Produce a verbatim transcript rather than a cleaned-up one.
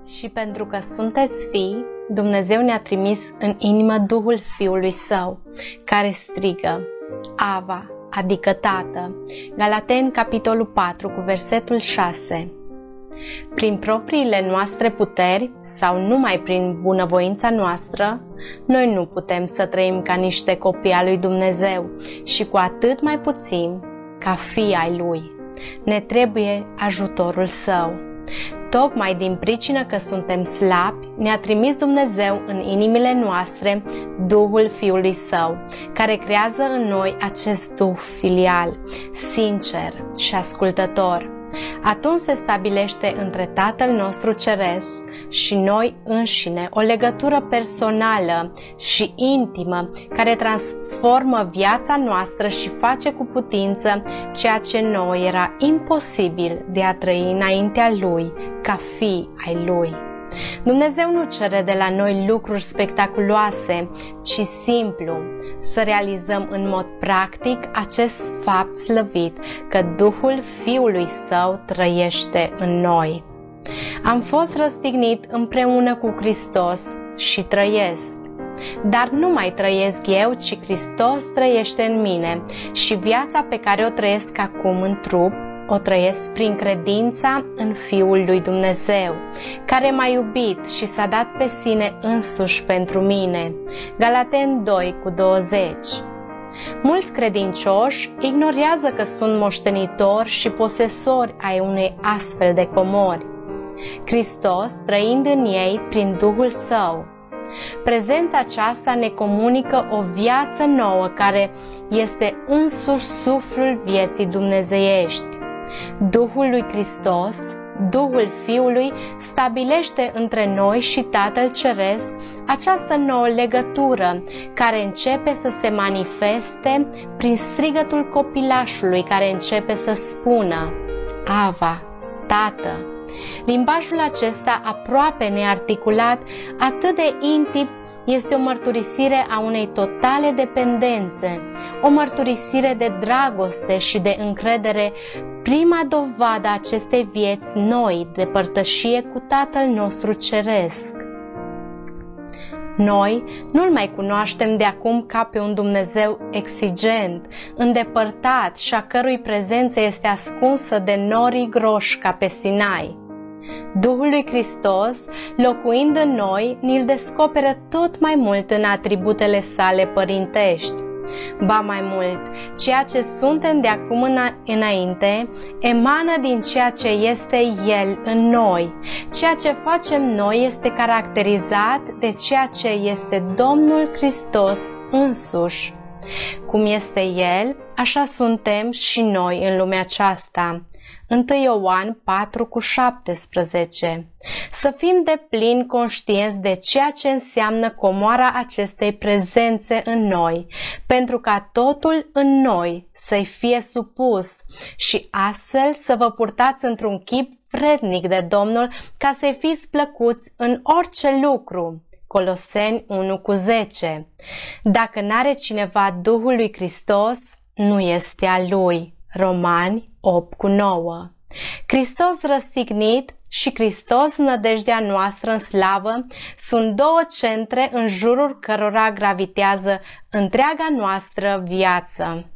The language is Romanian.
Și pentru că sunteți fii, Dumnezeu ne-a trimis în inimă Duhul Fiului Său, care strigă, Ava, adică Tată. Galateni, capitolul patru, cu versetul șase. Prin propriile noastre puteri sau numai prin bunăvoința noastră, noi nu putem să trăim ca niște copii ai lui Dumnezeu și cu atât mai puțin ca fii ai Lui. Ne trebuie ajutorul Său. Tocmai din pricină că suntem slabi, ne-a trimis Dumnezeu în inimile noastre Duhul Fiului Său, care creează în noi acest duh filial, sincer și ascultător. Atunci se stabilește între Tatăl nostru Ceresc și noi înșine o legătură personală și intimă care transformă viața noastră și face cu putință ceea ce nouă era imposibil de a trăi înaintea Lui, ca fii ai Lui. Dumnezeu nu cere de la noi lucruri spectaculoase, ci simplu să realizăm în mod practic acest fapt slăvit, că Duhul Fiului Său trăiește în noi. Am fost răstignit împreună cu Hristos și trăiesc. Dar nu mai trăiesc eu, ci Hristos trăiește în mine și viața pe care o trăiesc acum în trup, o trăiesc prin credința în Fiul lui Dumnezeu, care m-a iubit și s-a dat pe sine însuși pentru mine. Galateni doi cu douăzeci. Mulți credincioși ignorează că sunt moștenitori și posesori ai unei astfel de comori, Hristos trăind în ei prin Duhul Său. Prezența aceasta ne comunică o viață nouă care este însuși suflul vieții dumnezeiești. Duhul lui Hristos, Duhul Fiului, stabilește între noi și Tatăl Ceresc această nouă legătură care începe să se manifeste prin strigătul copilașului care începe să spună, Ava, Tată. Limbajul acesta aproape nearticulat, atât de intim, este o mărturisire a unei totale dependențe, o mărturisire de dragoste și de încredere, prima dovadă a acestei vieți noi de părtășie cu Tatăl nostru Ceresc. Noi nu-L mai cunoaștem de acum ca pe un Dumnezeu exigent, îndepărtat și a cărui prezență este ascunsă de norii groși ca pe Sinai. Duhul lui Hristos, locuind în noi, ni-L descoperă tot mai mult în atributele sale părintești. Ba mai mult, ceea ce suntem de acum înainte emană din ceea ce este El în noi. Ceea ce facem noi este caracterizat de ceea ce este Domnul Hristos însuși. Cum este El, așa suntem și noi în lumea aceasta. întâi Ioan patru cu șaptesprezece. Să fim deplin conștienți de ceea ce înseamnă comoara acestei prezențe în noi, pentru ca totul în noi să-i fie supus și astfel să vă purtați într-un chip vrednic de Domnul, ca să-i fiți plăcuți în orice lucru. Coloseni unu cu zece. Dacă n-are cineva Duhul lui Hristos, nu este al lui. Romani opt cu nouă. Hristos răstignit și Hristos nădejdea noastră în slavă sunt două centre în jurul cărora gravitează întreaga noastră viață.